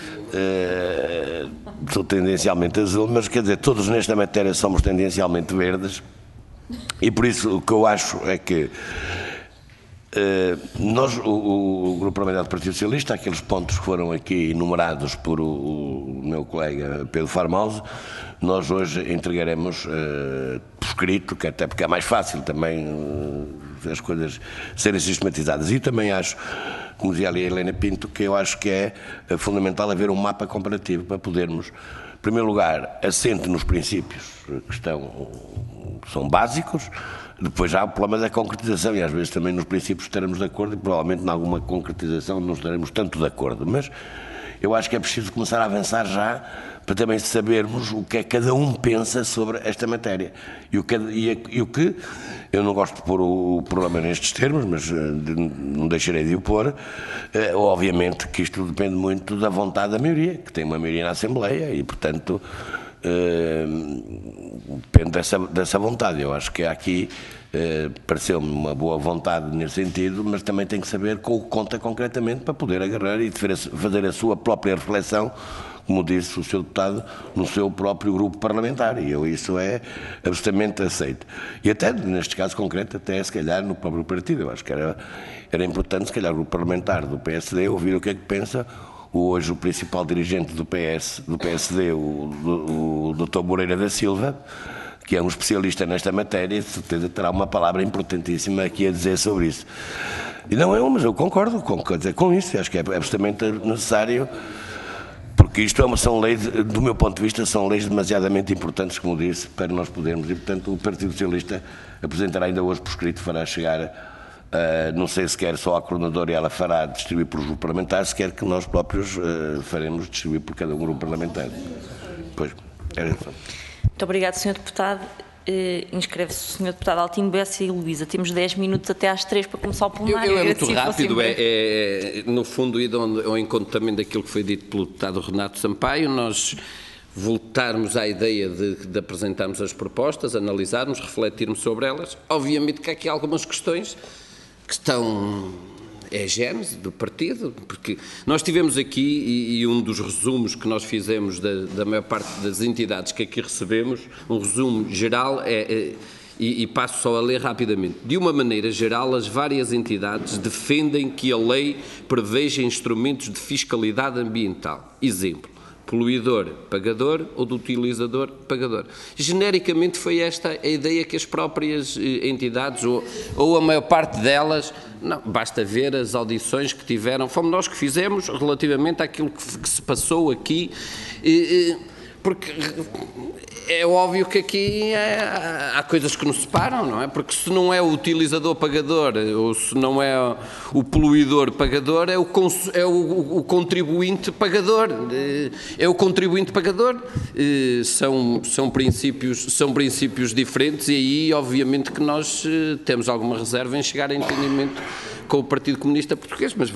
sou tendencialmente azul, mas quer dizer, todos nesta matéria somos tendencialmente verdes, e por isso o que eu acho é que Nós, o Grupo Parlamentar do Partido Socialista, aqueles pontos que foram aqui enumerados por o meu colega Pedro Farmause, nós hoje entregaremos por escrito, que até porque é mais fácil também as coisas serem sistematizadas. E também acho, como dizia ali a Helena Pinto, que eu acho que é fundamental haver um mapa comparativo para podermos, em primeiro lugar, assente nos princípios que são básicos. Depois há o problema da concretização e às vezes também nos princípios estaremos de acordo e provavelmente em alguma concretização não estaremos tanto de acordo, mas eu acho que é preciso começar a avançar já para também sabermos o que é que cada um pensa sobre esta matéria e o que eu não gosto de pôr o problema nestes termos, mas não deixarei de o pôr, obviamente que isto depende muito da vontade da maioria, que tem uma maioria na Assembleia e portanto depende dessa vontade. Eu acho que aqui pareceu-me uma boa vontade nesse sentido, mas também tem que saber com o que conta concretamente para poder agarrar e fazer a sua própria reflexão, como disse o Sr. Deputado, no seu próprio grupo parlamentar, e isso é absolutamente aceito. E até, neste caso concreto, até se calhar no próprio partido. Eu acho que era importante, se calhar, o grupo parlamentar do PSD ouvir o que é que pensa hoje o principal dirigente do PSD, o Dr. Moreira da Silva, que é um especialista nesta matéria, de certeza terá uma palavra importantíssima aqui a dizer sobre isso. E não eu, mas eu concordo com isso, acho que é absolutamente necessário, porque isto são leis, do meu ponto de vista, são leis demasiadamente importantes, como disse, para nós podermos, e portanto o Partido Socialista apresentará ainda hoje por escrito, fará chegar, não sei se quer só à coordenadora e ela fará distribuir por grupo parlamentar, se quer que nós próprios faremos distribuir por cada um grupo parlamentar. Pois, era isso. Muito obrigado, Sr. Deputado. Inscreve-se o Sr. Deputado Altino Bessa e Luísa. Temos 10 minutos até às 3 para começar o plenário. Eu é muito rápido, no fundo, ir ao encontro também daquilo que foi dito pelo deputado Renato Sampaio, nós voltarmos à ideia de apresentarmos as propostas, analisarmos, refletirmos sobre elas. Obviamente que há aqui algumas questões que estão... É a gênese do partido, porque nós tivemos aqui, e um dos resumos que nós fizemos da maior parte das entidades que aqui recebemos, um resumo geral, e passo só a ler rapidamente. De uma maneira geral, as várias entidades defendem que a lei preveja instrumentos de fiscalidade ambiental. Exemplo, poluidor, pagador, ou do utilizador, pagador. Genericamente foi esta a ideia que as próprias entidades, ou a maior parte delas, não, basta ver as audições que tiveram, fomos nós que fizemos relativamente àquilo que se passou aqui, porque é óbvio que aqui há coisas que nos separam, não é? Porque se não é o utilizador pagador, ou se não é o poluidor pagador, é o contribuinte pagador. É o contribuinte pagador. São princípios diferentes e aí, obviamente, que nós temos alguma reserva em chegar a entendimento com o Partido Comunista Português, mas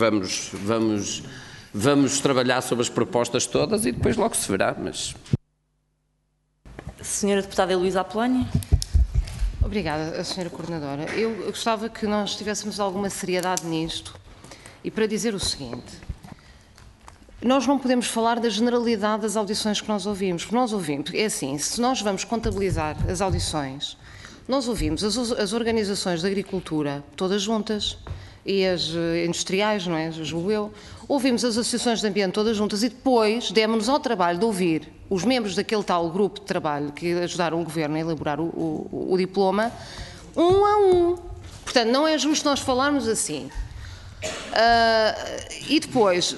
vamos trabalhar sobre as propostas todas e depois logo se verá, mas... Senhora Deputada Heloísa Apolónia. Obrigada, Senhora Coordenadora. Eu gostava que nós tivéssemos alguma seriedade nisto e para dizer o seguinte, nós não podemos falar da generalidade das audições que nós ouvimos, porque nós ouvimos, é assim, se nós vamos contabilizar as audições, nós ouvimos as organizações de agricultura todas juntas e as industriais, não é, julgo eu, ouvimos as associações de ambiente todas juntas e depois demos-nos ao trabalho de ouvir os membros daquele tal grupo de trabalho que ajudaram o Governo a elaborar o diploma, um a um. Portanto, não é justo nós falarmos assim. E depois...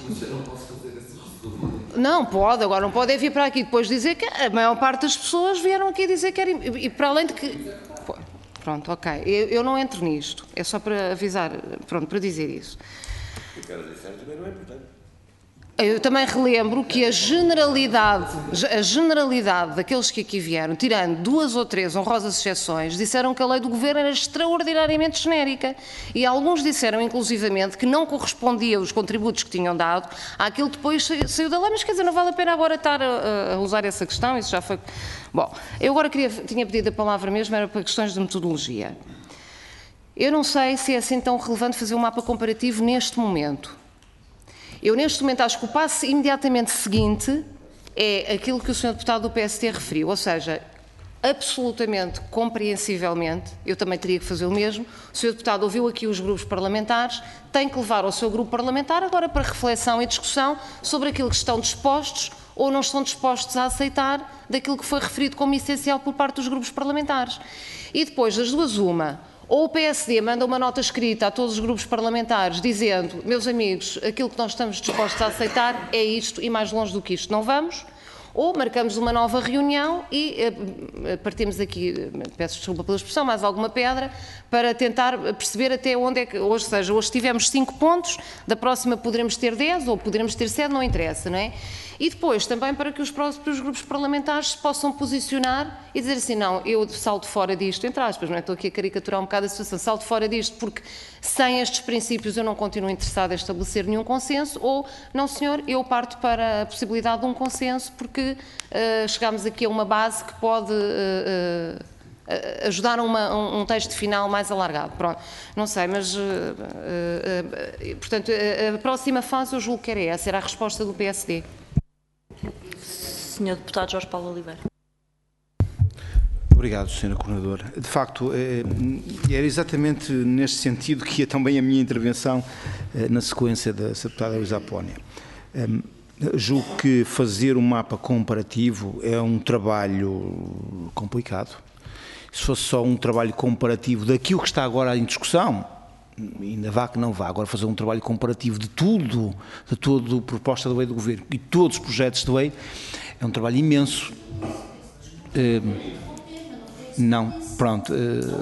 Não pode, agora não pode é vir para aqui depois dizer que a maior parte das pessoas vieram aqui dizer que era... E para além de que... Pronto, ok. Eu não entro nisto. É só para avisar, pronto, para dizer isso. O que ela disser também não é importante. Eu também relembro que a generalidade daqueles que aqui vieram, tirando 2 ou 3 honrosas exceções, disseram que a lei do Governo era extraordinariamente genérica e alguns disseram, inclusivamente, que não correspondia os contributos que tinham dado àquilo que depois saiu da lei, mas quer dizer, não vale a pena agora estar a usar essa questão, isso já foi... Bom, eu agora tinha pedido a palavra mesmo, era para questões de metodologia. Eu não sei se é assim tão relevante fazer um mapa comparativo neste momento. Eu, neste momento, acho que o passo imediatamente seguinte é aquilo que o Sr. Deputado do PST referiu, ou seja, absolutamente compreensivelmente, eu também teria que fazer o mesmo, o Sr. Deputado ouviu aqui os grupos parlamentares, tem que levar ao seu grupo parlamentar agora para reflexão e discussão sobre aquilo que estão dispostos ou não estão dispostos a aceitar daquilo que foi referido como essencial por parte dos grupos parlamentares. E depois, das duas, uma, ou o PSD manda uma nota escrita a todos os grupos parlamentares dizendo, meus amigos, aquilo que nós estamos dispostos a aceitar é isto e mais longe do que isto não vamos, ou marcamos uma nova reunião e partimos aqui, peço desculpa pela expressão, mais alguma pedra, para tentar perceber até onde é que, ou seja, hoje tivemos 5 pontos, da próxima poderemos ter 10 ou poderemos ter 7, não interessa, não é? E depois também para que os próprios grupos parlamentares se possam posicionar e dizer assim, não, eu salto fora disto, entre aspas, não é? Estou aqui a caricaturar um bocado a situação, salto fora disto porque sem estes princípios eu não continuo interessado em estabelecer nenhum consenso, ou, não senhor, eu parto para a possibilidade de um consenso porque chegámos aqui a uma base que pode ajudar a um texto final mais alargado. Pronto, não sei, mas, portanto, a próxima fase eu julgo que era essa, era a resposta do PSD. Senhor Deputado Jorge Paulo Oliveira. Obrigado, Sra. Coordenadora. De facto, era exatamente neste sentido que ia também a minha intervenção na sequência da Sra. Deputada Luísa Apónia. Julgo que fazer um mapa comparativo é um trabalho complicado. Se fosse só um trabalho comparativo daquilo que está agora em discussão, ainda vá que não vá, agora fazer um trabalho comparativo de tudo, de toda a proposta da lei do Governo e todos os projetos de lei, é um trabalho imenso. Não, pronto.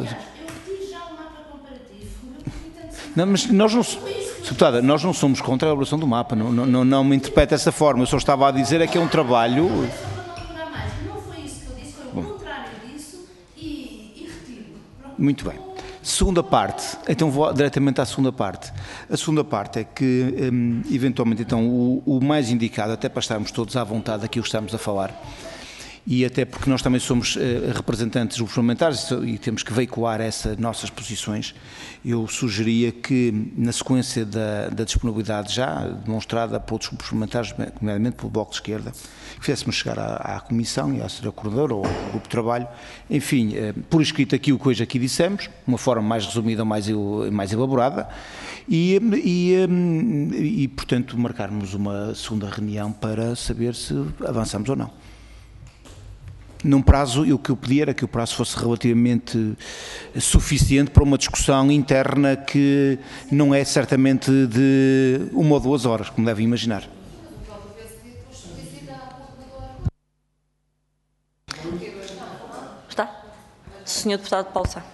Não, mas nós não, deputada, nós não somos contra a elaboração do mapa, não me interprete dessa forma, eu só estava a dizer é que é um trabalho... Não foi isso que eu disse, foi o contrário disso e retiro. Muito bem. Segunda parte, então vou diretamente à segunda parte. A segunda parte é que, eventualmente, então, o mais indicado, até para estarmos todos à vontade daquilo que estamos a falar, e até porque nós também somos representantes dos grupos parlamentares e temos que veicular essas nossas posições, eu sugeria que, na sequência da disponibilidade já demonstrada por outros grupos parlamentares, nomeadamente pelo Bloco de Esquerda, que fizéssemos chegar à Comissão e à Sra. Coordenadora ou ao Grupo de Trabalho, enfim, por escrito aquilo que hoje aqui dissemos, de uma forma mais resumida ou mais elaborada, e, portanto, marcarmos uma segunda reunião para saber se avançamos ou não. Num prazo, o que eu pedi era que o prazo fosse relativamente suficiente para uma discussão interna que não é certamente de 1 ou 2 horas, como devem imaginar. Está? Senhor Deputado Paulo Sá.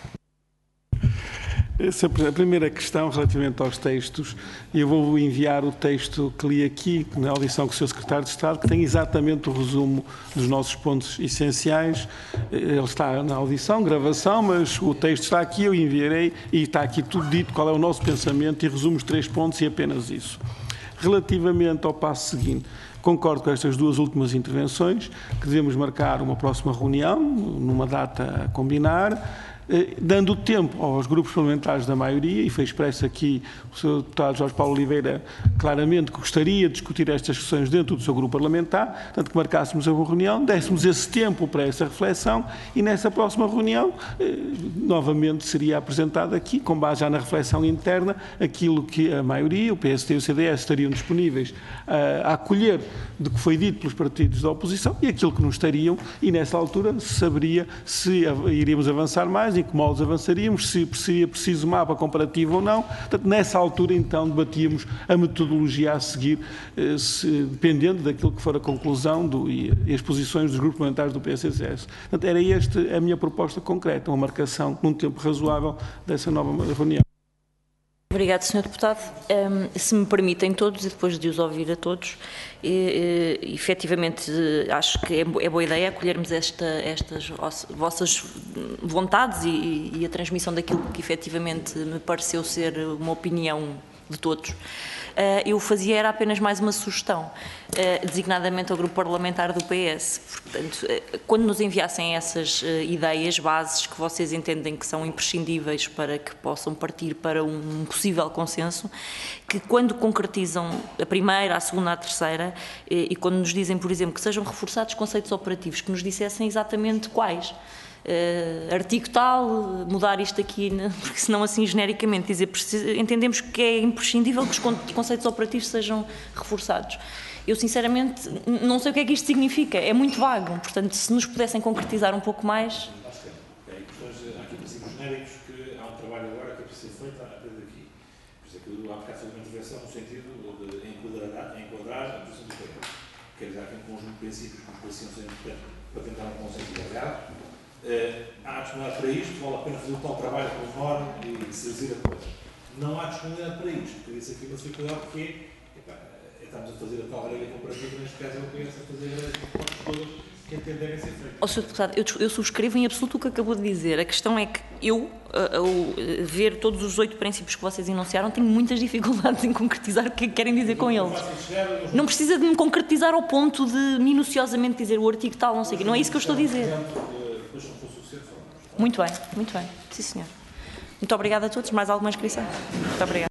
A primeira questão, relativamente aos textos, eu vou enviar o texto que li aqui, na audição com o Sr. Secretário de Estado, que tem exatamente o resumo dos nossos pontos essenciais. Ele está na audição, gravação, mas o texto está aqui, eu enviarei e está aqui tudo dito, qual é o nosso pensamento, e resumo os 3 pontos e apenas isso. Relativamente ao passo seguinte, concordo com estas 2 últimas intervenções, que devemos marcar uma próxima reunião, numa data a combinar, dando tempo aos grupos parlamentares da maioria, e foi expresso aqui o Sr. Deputado Jorge Paulo Oliveira claramente que gostaria de discutir estas questões dentro do seu grupo parlamentar, tanto que marcássemos a reunião, dessemos esse tempo para essa reflexão e nessa próxima reunião novamente seria apresentado aqui, com base já na reflexão interna, aquilo que a maioria, o PSD e o CDS estariam disponíveis a acolher do que foi dito pelos partidos da oposição e aquilo que não estariam, e nessa altura se saberia se iríamos avançar mais, em que modos avançaríamos, se seria preciso mapa comparativo ou não. Portanto, nessa altura, então, debatíamos a metodologia a seguir, dependendo daquilo que for a conclusão e as posições dos grupos parlamentares do PSS. Portanto, era esta a minha proposta concreta, uma marcação num tempo razoável dessa nova reunião. Obrigado, Sr. Deputado. Se me permitem todos, e depois de os ouvir a todos, efetivamente acho que é boa ideia acolhermos estas vossas vontades e a transmissão daquilo que efetivamente me pareceu ser uma opinião de todos. eu fazia era apenas mais uma sugestão, designadamente ao grupo parlamentar do PS. Portanto, quando nos enviassem essas ideias, bases que vocês entendem que são imprescindíveis para que possam partir para um possível consenso, que quando concretizam a primeira, a segunda, a terceira, e quando nos dizem, por exemplo, que sejam reforçados conceitos operativos, que nos dissessem exatamente quais. Artigo tal, mudar isto aqui, porque senão assim genericamente dizer, entendemos que é imprescindível que os conceitos operativos sejam reforçados. Eu sinceramente não sei o que é que isto significa, é muito vago, portanto se nos pudessem concretizar um pouco mais. Há aqui princípios genéricos que há um trabalho agora que é preciso ser feito a partir daqui. Por isso é que eu há bocado fiz uma intervenção no sentido de enquadrar a posição do PP. Quer dizer, há aqui um conjunto de princípios que nos pareciam ser importantes para tentar um consenso alargado. Há disponibilidade para isto, vale a pena fazer um tal trabalho com o norma e se reduzir a coisa. Não há disponibilidade para isto, porque isso aqui é uma dificuldade porque estamos a fazer a tal regra comparativa, neste caso é o PS a fazer as propostas todas que entenderem ser feitas. Sr. Deputado, eu subscrevo em absoluto o que acabou de dizer. A questão é que eu, ao ver todos os 8 princípios que vocês enunciaram, tenho muitas dificuldades em concretizar o que querem dizer com eles. Não precisa de me concretizar ao ponto de minuciosamente dizer o artigo tal, não sei o quê. Não é isso que eu estou a dizer. Muito bem, muito bem. Sim, senhor. Muito obrigada a todos. Mais alguma inscrição? Muito obrigada.